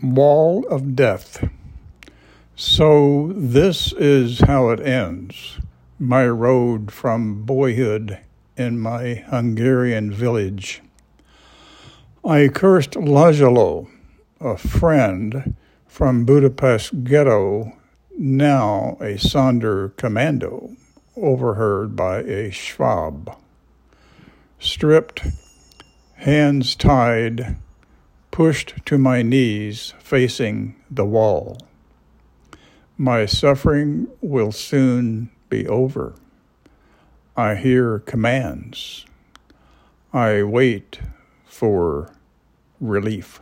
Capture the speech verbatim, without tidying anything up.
Wall of Death. So this is how it ends, my road from boyhood in my Hungarian village. I cursed Lajalo, a friend from Budapest ghetto, now a Sonder commando, overheard by a Schwab. Stripped, hands tied, pushed to my knees facing the wall. My suffering will soon be over. I hear commands. I wait for relief.